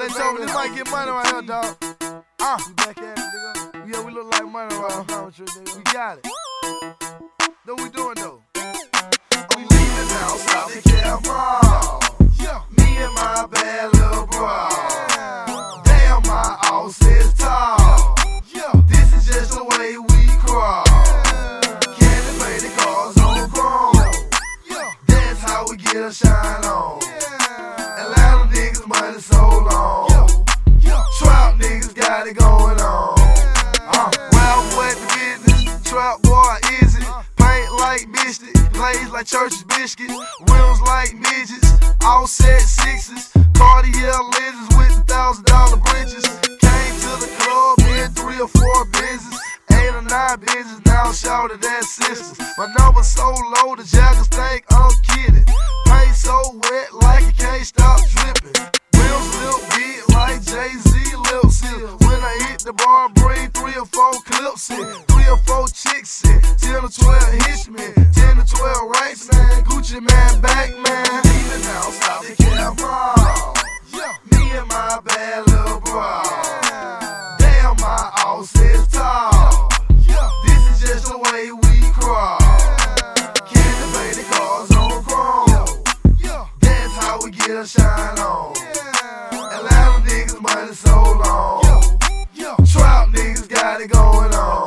they told me this might get money right here, dog. We back at it, nigga. Yeah, we look like money right now. We got it. Know what we doing, though? We leaving now, South Carolina. Me and my bad little bro. Damn, my house is tall. This is just the way we crawl. Candy painted cars on chrome. That's how we get a shine on. Atlanta niggas money so long. Trap niggas got it going on. Wild wet the business, trap boy is it? Paint like biscuit, glaze like Church's biscuits, rims like midgets, all set sixes, Cartier lenses with the $1,000 bridges. Came to the club in 3 or 4 business, 8 or 9 business, now shouted at sisters. My number so low, the jackers think I'm kidding. Paint so wet like it can't stop dripping. Rims lip big like Jay-Z lip seal. When I hit the bar, bring 3 or 4 clips in, 3 or 4 chicks in, 10 or 12 hitchmen, 10 or 12 rights, man. Gucci man, back man. Leaving now, South Carolina. Me and my bad little bro. Damn, my house is tall. This is just the way we crawl. Candy painted cars on chrome. That's how we get a shine on. Atlanta niggas money so long. Trap niggas got it going on.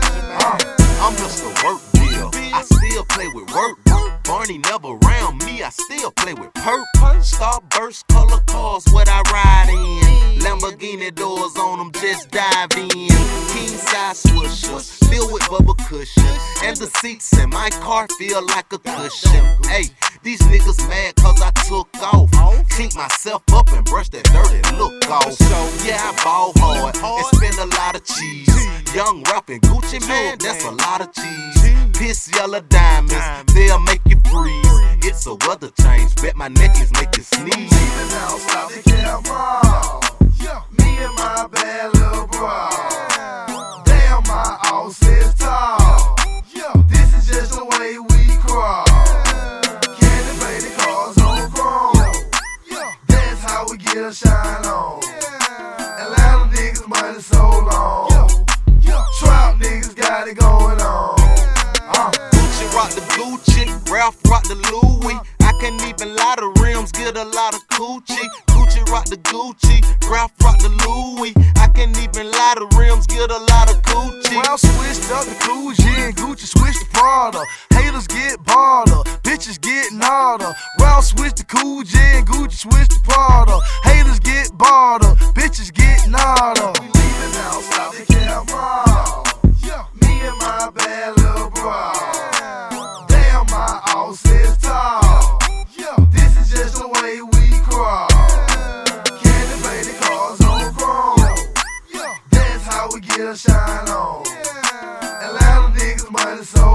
I'm just a work deal. I still play with work. Barney never around me, I still play with perp. Starburst color cars, what I ride in. Lamborghini doors on them, just dive in. King size swishers, filled with bubble cushion. And the seats in my car feel like a cushion. Hey, these niggas mad cause I took off. Clean myself up and brush that dirty look off. So yeah, I ball hard and spend a lot of cheese. Young rapping Gucci man, that's a lot of cheese. Piss yellow diamonds, they'll make you freeze. It's a weather change, bet my necklace make you sneeze. Leaving now, South Carolina. Me and my bad little bro. Damn, my house is tall. This is just the way we crawl. Candy painted cars on chrome. That's how we get a shine on. Atlanta niggas money so long. Trap niggas got it going on. Gucci rock the Gucci, Ralph rock the Louis. I can't even lie, the rims get a lot of coochie. Gucci rock the Gucci, Ralph rock the Louis. I can't even lie, the rims get a lot of coochie. Ralph switched up the Gucci and Gucci switched the Prada. Haters get barter, bitches get nada. Ralph switched the Gucci and Gucci switched the Prada. Haters get barter, bitches get nada. We leaving now, South Carolina. Me and my bad little bro. Damn, my house is tall. This is just the way we crawl. Candy painted cars on chrome. That's how we get a shine on. Atlanta niggas money so